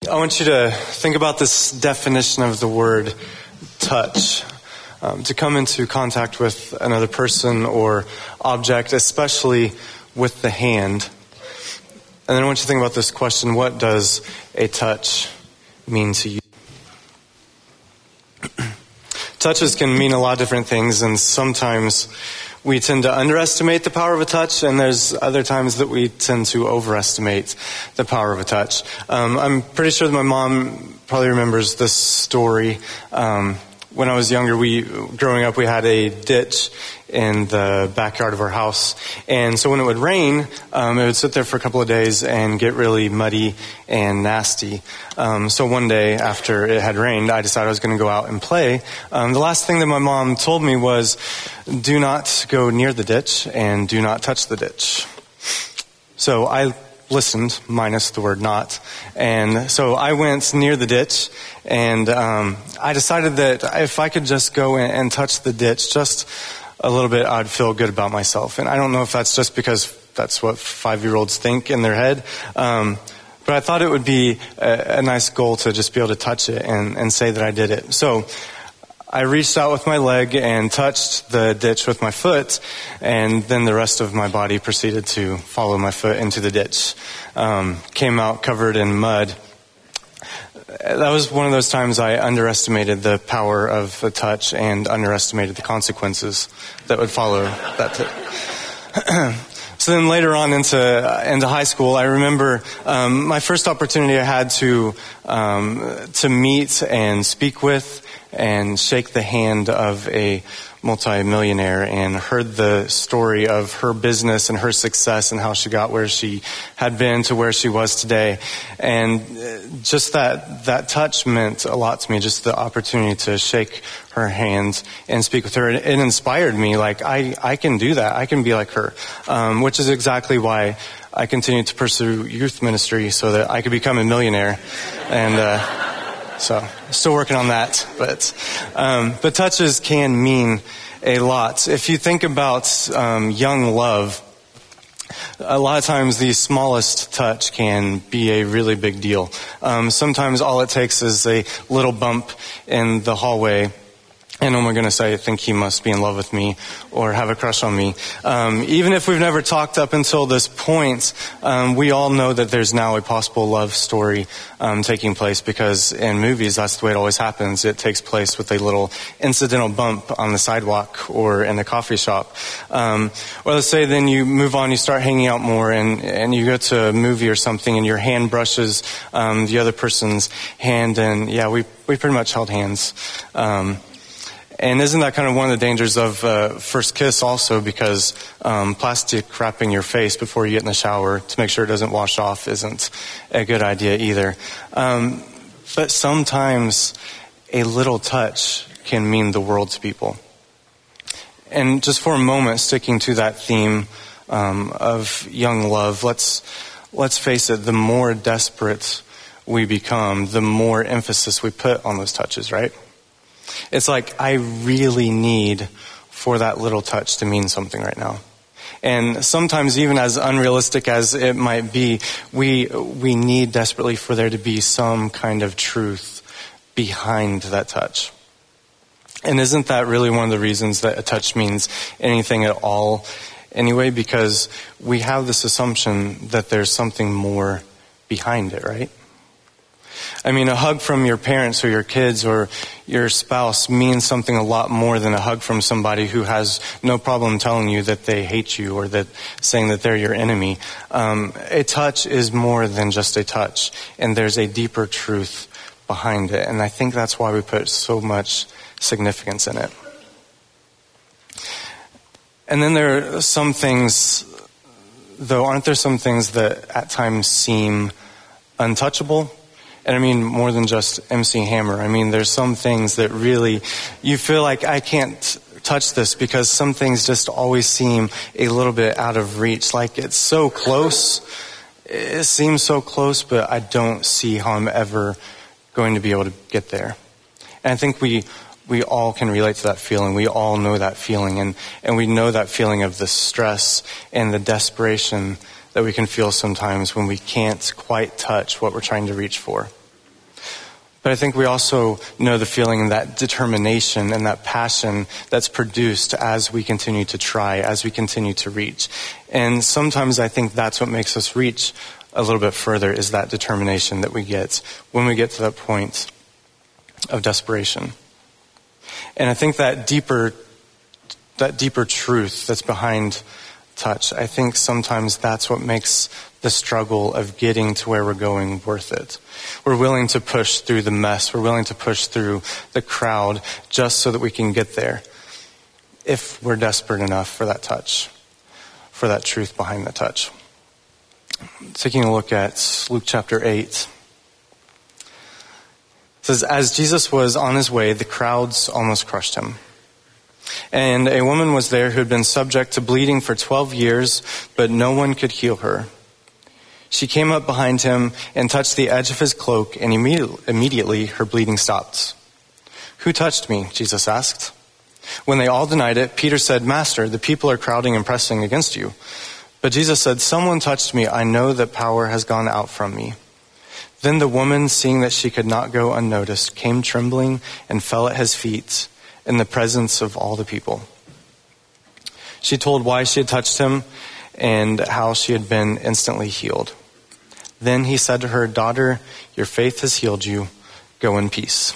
I want you to think about this definition of the word touch. To come into contact with another person or object, especially with the hand. And then I want you to think about this question: what does a touch mean to you? Touches can mean a lot of different things, and sometimes we tend to underestimate the power of a touch, and there's other times that we tend to overestimate the power of a touch. I'm pretty sure that my mom probably remembers this story. When I was younger, growing up, we had a ditch in the backyard of our house. And so when it would rain, it would sit there for a couple of days and get really muddy and nasty. So one day after it had rained, I decided I was going to go out and play. The last thing that my mom told me was, do not go near the ditch and do not touch the ditch. So I listened, minus the word not. And so I went near the ditch, and I decided that if I could just go and touch the ditch just a little bit, I'd feel good about myself. And I don't know if that's just because that's what 5-year-olds think in their head. But I thought it would be a nice goal to just be able to touch it and say that I did it. So I reached out with my leg and touched the ditch with my foot, and then the rest of my body proceeded to follow my foot into the ditch. Came out covered in mud. That was one of those times I underestimated the power of a touch and underestimated the consequences that would follow that. So then later on into high school, I remember my first opportunity I had to meet and speak with and shake the hand of a multimillionaire, and heard the story of her business and her success and how she got where she had been to where she was today. And just that touch meant a lot to me, just the opportunity to shake her hand and speak with her. It inspired me, like, I can do that. I can be like her, which is exactly why I continued to pursue youth ministry, so that I could become a millionaire. And so still working on that, but touches can mean a lot. If you think about young love, a lot of times the smallest touch can be a really big deal. Sometimes all it takes is a little bump in the hallway, and oh my goodness, I think he must be in love with me or have a crush on me. Even if we've never talked up until this point, we all know that there's now a possible love story taking place, because in movies, that's the way it always happens. It takes place with a little incidental bump on the sidewalk or in a coffee shop. Or let's say then you move on, you start hanging out more, and you go to a movie or something, and your hand brushes the other person's hand, and yeah, we pretty much held hands. And isn't that kind of one of the dangers of first kiss also, because plastic wrapping your face before you get in the shower to make sure it doesn't wash off isn't a good idea either. But sometimes a little touch can mean the world to people. And just for a moment, sticking to that theme of young love, let's face it, the more desperate we become, the more emphasis we put on those touches, right? It's like, I really need for that little touch to mean something right now. And sometimes, even as unrealistic as it might be, we need desperately for there to be some kind of truth behind that touch. And isn't that really one of the reasons that a touch means anything at all anyway? Because we have this assumption that there's something more behind it, right? I mean, a hug from your parents or your kids or your spouse means something a lot more than a hug from somebody who has no problem telling you that they hate you or that saying that they're your enemy. A touch is more than just a touch, and there's a deeper truth behind it. And I think that's why we put so much significance in it. And then there are some things, though, aren't there some things that at times seem untouchable? And I mean more than just MC Hammer. I mean, there's some things that really, you feel like, I can't touch this, because some things just always seem a little bit out of reach. Like, it's so close. It seems so close, but I don't see how I'm ever going to be able to get there. And I think we all can relate to that feeling. We all know that feeling. And we know that feeling of the stress and the desperation that we can feel sometimes when we can't quite touch what we're trying to reach for. But I think we also know the feeling and that determination and that passion that's produced as we continue to try, as we continue to reach. And sometimes I think that's what makes us reach a little bit further, is that determination that we get when we get to that point of desperation. And I think that deeper truth that's behind touch, I think sometimes that's what makes the struggle of getting to where we're going worth it. We're willing to push through the mess. We're willing to push through the crowd just so that we can get there, if we're desperate enough for that touch, for that truth behind the touch. Taking a look at Luke chapter 8. It says, as Jesus was on his way, the crowds almost crushed him. And a woman was there who had been subject to bleeding for 12 years, but no one could heal her. She came up behind him and touched the edge of his cloak, and immediately her bleeding stopped. Who touched me? Jesus asked. When they all denied it, Peter said, Master, the people are crowding and pressing against you. But Jesus said, someone touched me. I know that power has gone out from me. Then the woman, seeing that she could not go unnoticed, came trembling and fell at his feet in the presence of all the people. She told why she had touched him and how she had been instantly healed. Then he said to her, Daughter, your faith has healed you. Go in peace.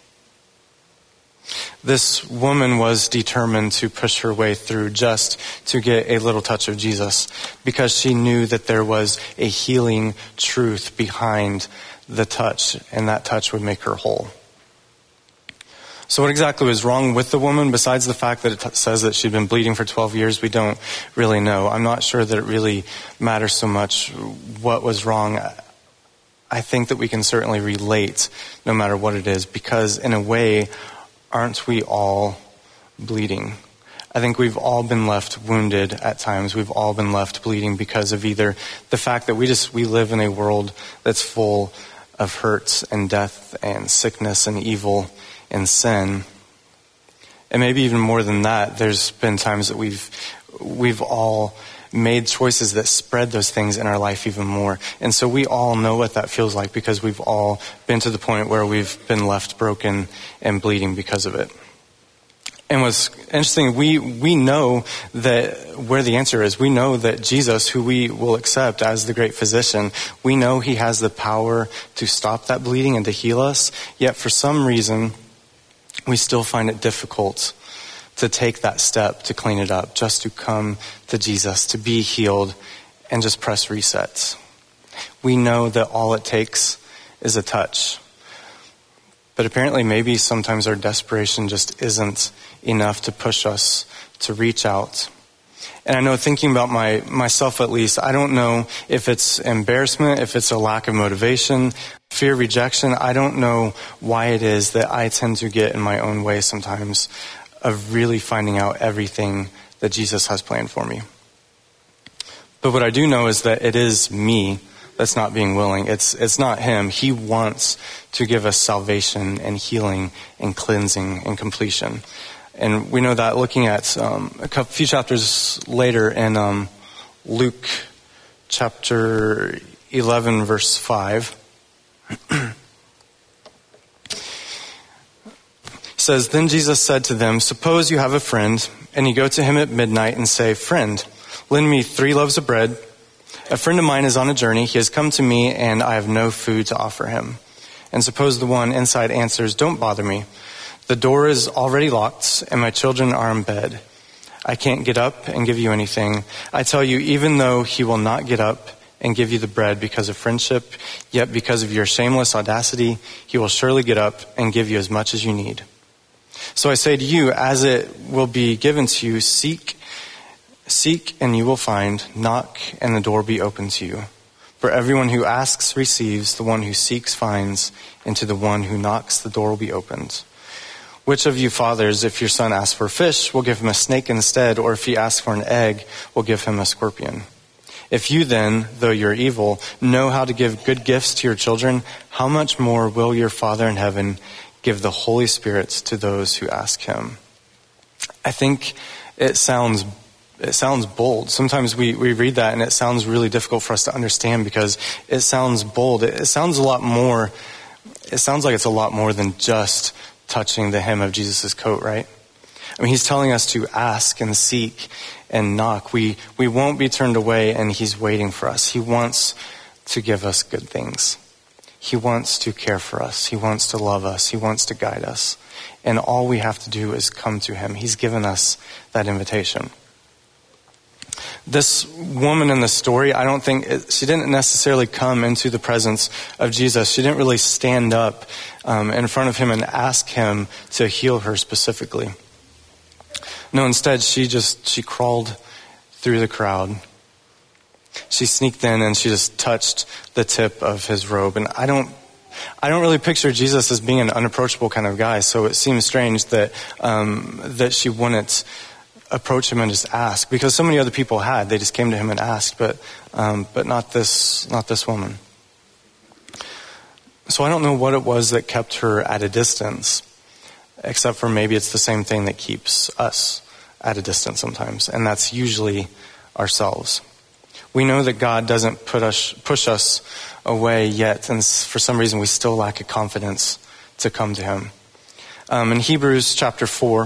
This woman was determined to push her way through just to get a little touch of Jesus, because she knew that there was a healing truth behind the touch, and that touch would make her whole. So what exactly was wrong with the woman? Besides the fact that it says that she'd been bleeding for 12 years, we don't really know. I'm not sure that it really matters so much what was wrong. I think that we can certainly relate no matter what it is, because in a way, aren't we all bleeding? I think we've all been left wounded at times. We've all been left bleeding because of either the fact that we live in a world that's full of hurts and death and sickness and evil and sin. And maybe even more than that, there's been times that we've all made choices that spread those things in our life even more. And so we all know what that feels like, because we've all been to the point where we've been left broken and bleeding because of it. And what's interesting, we know that where the answer is. We know that Jesus, who we will accept as the great physician, we know he has the power to stop that bleeding and to heal us. Yet for some reason, we still find it difficult to take that step to clean it up, just to come to Jesus, to be healed, and just press reset. We know that all it takes is a touch. But apparently maybe sometimes our desperation just isn't enough to push us to reach out. And I know, thinking about myself at least, I don't know if it's embarrassment, if it's a lack of motivation, fear of rejection. I don't know why it is that I tend to get in my own way sometimes of really finding out everything that Jesus has planned for me. But what I do know is that it is me that's not being willing. It's not him. He wants to give us salvation and healing and cleansing and completion. And we know that looking at few chapters later in Luke chapter 11, verse 5. Says, Then Jesus said to them, Suppose you have a friend, and you go to him at midnight and say, Friend, lend me 3 loaves of bread. A friend of mine is on a journey. He has come to me, and I have no food to offer him. And suppose the one inside answers, Don't bother me. The door is already locked, and my children are in bed. I can't get up and give you anything. I tell you, even though he will not get up and give you the bread because of friendship, yet because of your shameless audacity, he will surely get up and give you as much as you need. So I say to you, as it will be given to you, seek and you will find, knock and the door will be open to you. For everyone who asks receives, the one who seeks finds, and to the one who knocks the door will be opened. Which of you fathers, if your son asks for a fish, will give him a snake instead, or if he asks for an egg, will give him a scorpion? If you then, though you're evil, know how to give good gifts to your children, how much more will your Father in heaven give the Holy Spirit to those who ask him? I think it sounds bold. Sometimes we read that and it sounds really difficult for us to understand, because it sounds bold. It sounds a lot more, it sounds like it's a lot more than just touching the hem of Jesus' coat, right? I mean, he's telling us to ask and seek and knock. We won't be turned away, and he's waiting for us. He wants to give us good things. He wants to care for us. He wants to love us. He wants to guide us. And all we have to do is come to him. He's given us that invitation. This woman in the story, I don't think, she didn't necessarily come into the presence of Jesus. She didn't really stand up in front of him and ask him to heal her specifically. No, instead, she crawled through the crowd. She sneaked in and she just touched the tip of his robe. And I don't really picture Jesus as being an unapproachable kind of guy. So it seems strange that she wouldn't approach him and just ask, because so many other people had. They just came to him and asked, but not this woman. So I don't know what it was that kept her at a distance, except for maybe it's the same thing that keeps us at a distance sometimes, and that's usually ourselves. We know that God doesn't push us away yet, and for some reason we still lack a confidence to come to him. In Hebrews chapter 4,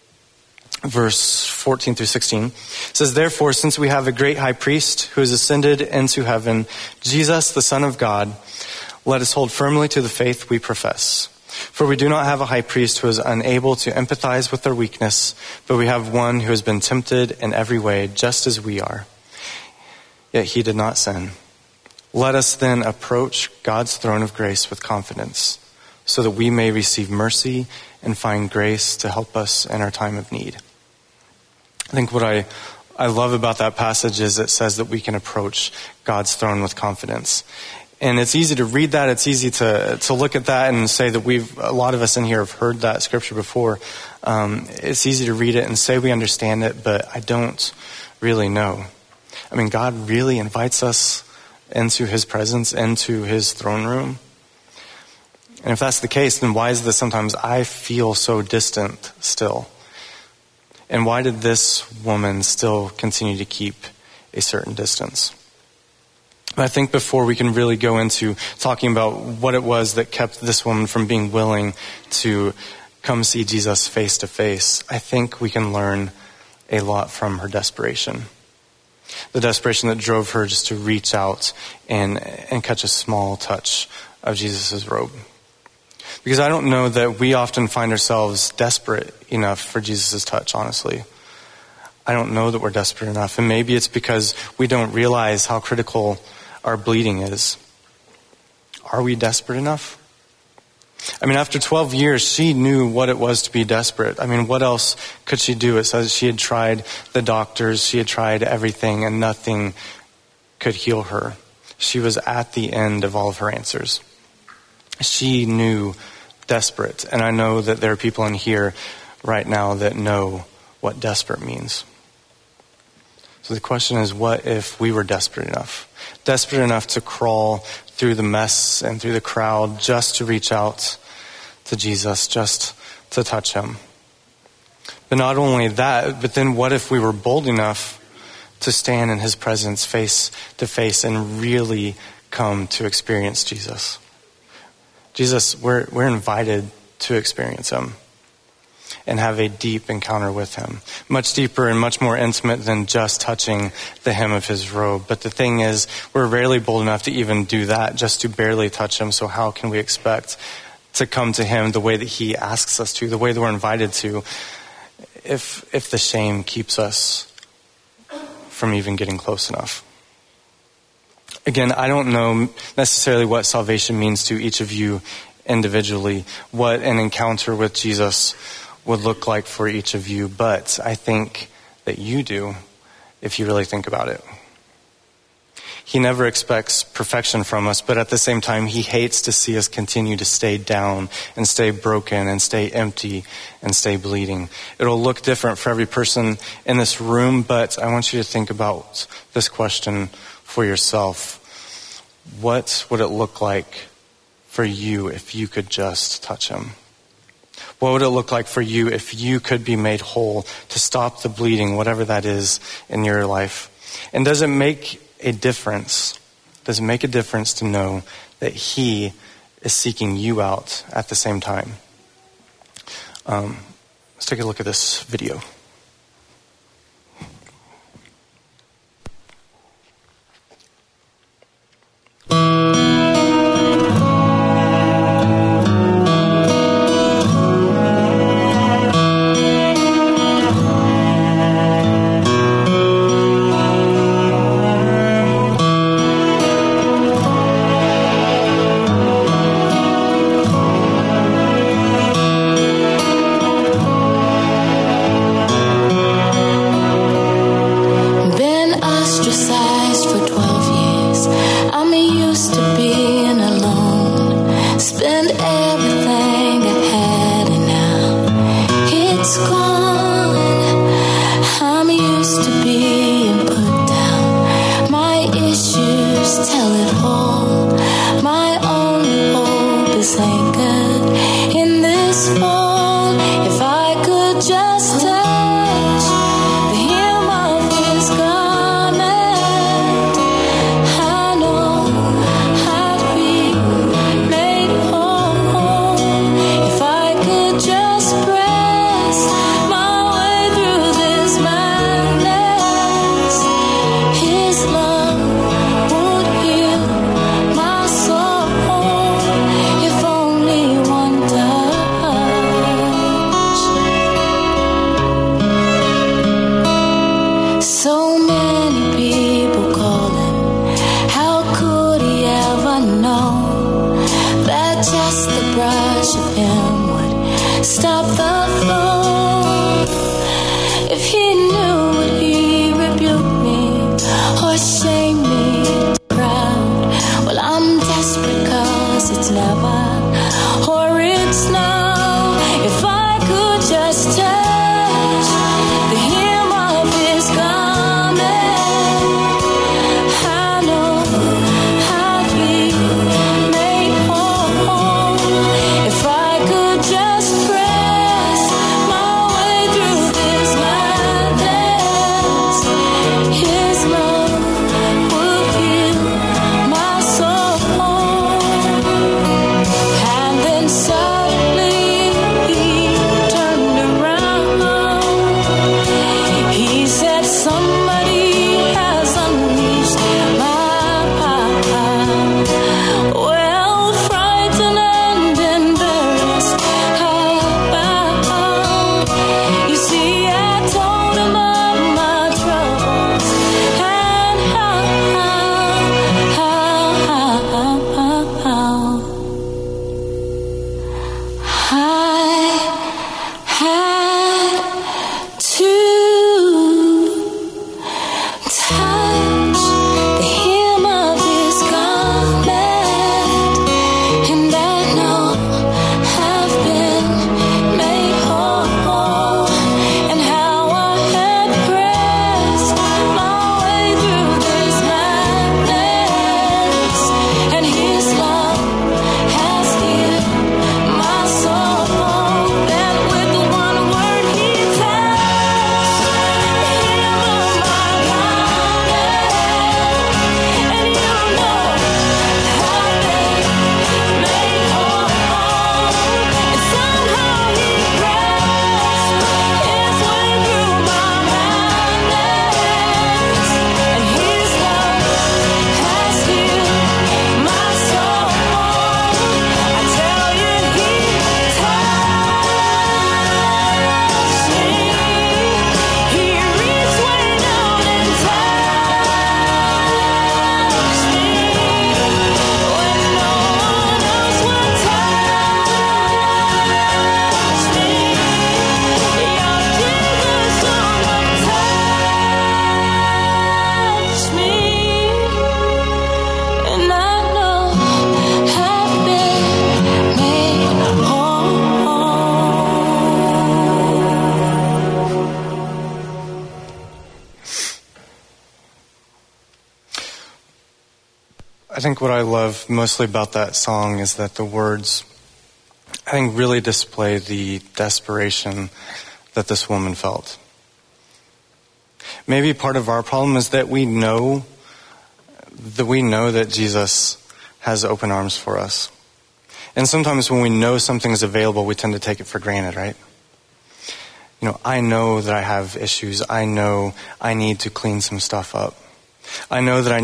verse 14 through 16, it says, "Therefore, since we have a great high priest who has ascended into heaven, Jesus, the Son of God, let us hold firmly to the faith we profess. For we do not have a high priest who is unable to empathize with our weakness, but we have one who has been tempted in every way, just as we are. Yet he did not sin. Let us then approach God's throne of grace with confidence, so that we may receive mercy and find grace to help us in our time of need." I think what I love about that passage is it says that we can approach God's throne with confidence. And it's easy to read that. It's easy to look at that and say that a lot of us in here have heard that scripture before. It's easy to read it and say we understand it, but I don't really know. I mean, God really invites us into his presence, into his throne room. And if that's the case, then why is it that sometimes I feel so distant still? And why did this woman still continue to keep a certain distance? I think before we can really go into talking about what it was that kept this woman from being willing to come see Jesus face to face, I think we can learn a lot from her desperation. The desperation that drove her just to reach out and catch a small touch of Jesus' robe. Because I don't know that we often find ourselves desperate enough for Jesus' touch, honestly. I don't know that we're desperate enough. And maybe it's because we don't realize how critical our bleeding is. Are we desperate enough? I mean, after 12 years, she knew what it was to be desperate. I mean, what else could she do? It says she had tried the doctors, she had tried everything, and nothing could heal her. She was at the end of all of her answers. She knew desperate, and I know that there are people in here right now that know what desperate means. So the question is, what if we were desperate enough? Desperate enough to crawl through the mess and through the crowd just to reach out to Jesus, just to touch him. But not only that, but then what if we were bold enough to stand in his presence face to face and really come to experience Jesus? Jesus, we're invited to experience him and have a deep encounter with him. Much deeper and much more intimate than just touching the hem of his robe. But the thing is, we're rarely bold enough to even do that, just to barely touch him. So how can we expect to come to him the way that he asks us to, the way that we're invited to, if the shame keeps us from even getting close enough? Again, I don't know necessarily what salvation means to each of you individually, what an encounter with Jesus would look like for each of you, but I think that you do if you really think about it. He never expects perfection from us, but at the same time, he hates to see us continue to stay down and stay broken and stay empty and stay bleeding. It'll look different for every person in this room, but I want you to think about this question for yourself. What would it look like for you if you could just touch him? What would it look like for you if you could be made whole to stop the bleeding, whatever that is in your life? And does it make a difference? Does it make a difference to know that he is seeking you out at the same time. Let's take a look at this video. I think what I love mostly about that song is that the words, I think, really display the desperation that this woman felt. Maybe part of our problem is that we know that Jesus has open arms for us. And sometimes when we know something is available, we tend to take it for granted, right? I know that I have issues. I know I need to clean some stuff up. I know that I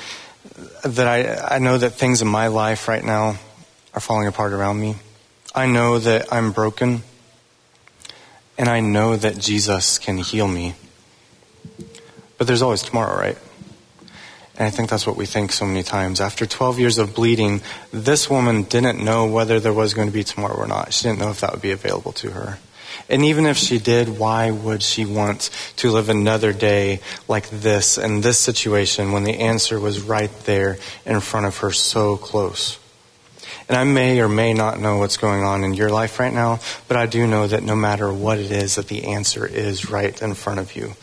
know that things in my life right now are falling apart around me. I know that I'm broken. And I know that Jesus can heal me. But there's always tomorrow, right? And I think that's what we think so many times. After 12 years of bleeding, this woman didn't know whether there was going to be tomorrow or not. She didn't know if that would be available to her. And even if she did, why would she want to live another day like this in this situation when the answer was right there in front of her, so close? And I may or may not know what's going on in your life right now, but I do know that no matter what it is, that the answer is right in front of you.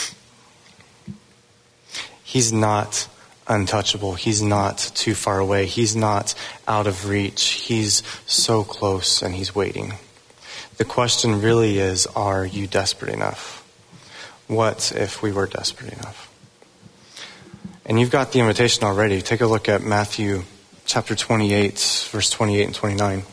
He's not untouchable. He's not too far away. He's not out of reach. He's so close and he's waiting. The question really is, are you desperate enough? What if we were desperate enough? And you've got the invitation already. Take a look at Matthew chapter 28, verse 28 and 29.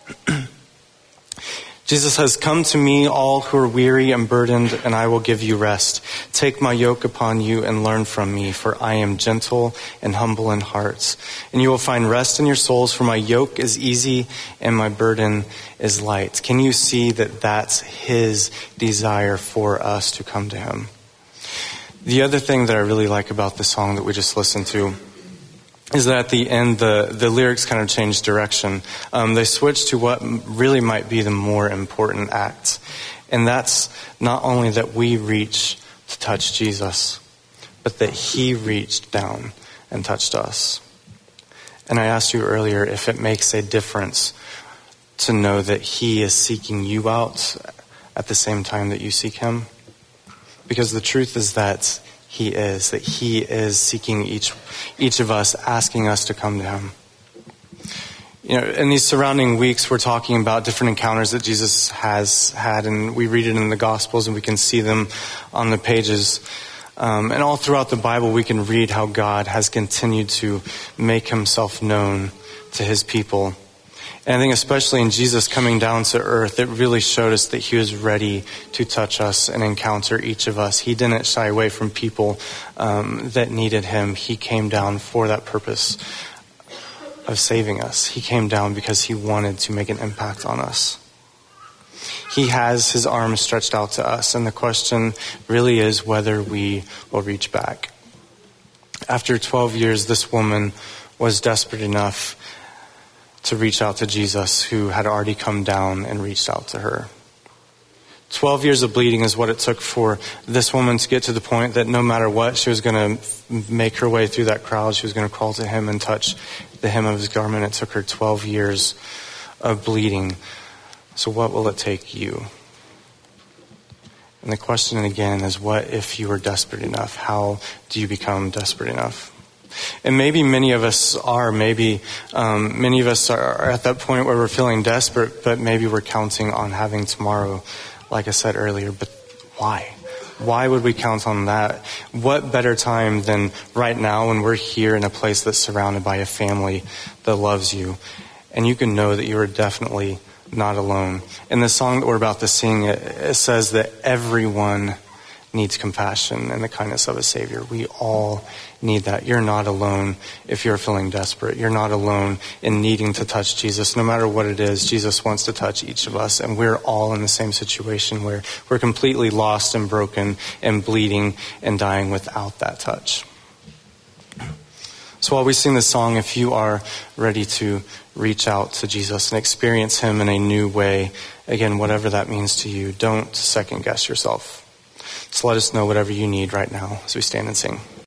Jesus says, "Come to me, all who are weary and burdened, and I will give you rest. Take my yoke upon you and learn from me, for I am gentle and humble in heart. And you will find rest in your souls, for my yoke is easy and my burden is light." Can you see that that's his desire for us to come to him? The other thing that I really like about the song that we just listened to is that at the end, the lyrics kind of change direction. They switch to what really might be the more important act. And that's not only that we reach to touch Jesus, but that he reached down and touched us. And I asked you earlier if it makes a difference to know that he is seeking you out at the same time that you seek him. Because the truth is that he is seeking each of us, asking us to come to him. In these surrounding weeks, we're talking about different encounters that Jesus has had, and we read it in the Gospels, and we can see them on the pages. And all throughout the Bible, we can read how God has continued to make himself known to his people. And I think especially in Jesus coming down to earth, it really showed us that he was ready to touch us and encounter each of us. He didn't shy away from people that needed him. He came down for that purpose of saving us. He came down because he wanted to make an impact on us. He has his arms stretched out to us, and the question really is whether we will reach back. After 12 years, this woman was desperate enough to reach out to Jesus, who had already come down and reached out to her. 12 years of bleeding is what it took for this woman to get to the point that no matter what, she was going to make her way through that crowd. She was going to crawl to him and touch the hem of his garment. It took her 12 years of bleeding. So what will it take you? And the question again is, what if you are desperate enough? How do you become desperate enough? And maybe many of us are. Maybe many of us are at that point where we're feeling desperate, but maybe we're counting on having tomorrow, like I said earlier. But why? Why would we count on that? What better time than right now when we're here in a place that's surrounded by a family that loves you? And you can know that you are definitely not alone. In the song that we're about to sing, it says that everyone needs compassion and the kindness of a Savior. We all need that. You're not alone if you're feeling desperate. You're not alone in needing to touch Jesus. No matter what it is, Jesus wants to touch each of us, and we're all in the same situation where we're completely lost and broken and bleeding and dying without that touch. So while we sing this song, if you are ready to reach out to Jesus and experience him in a new way, again, whatever that means to you, don't second guess yourself. So let us know whatever you need right now as we stand and sing.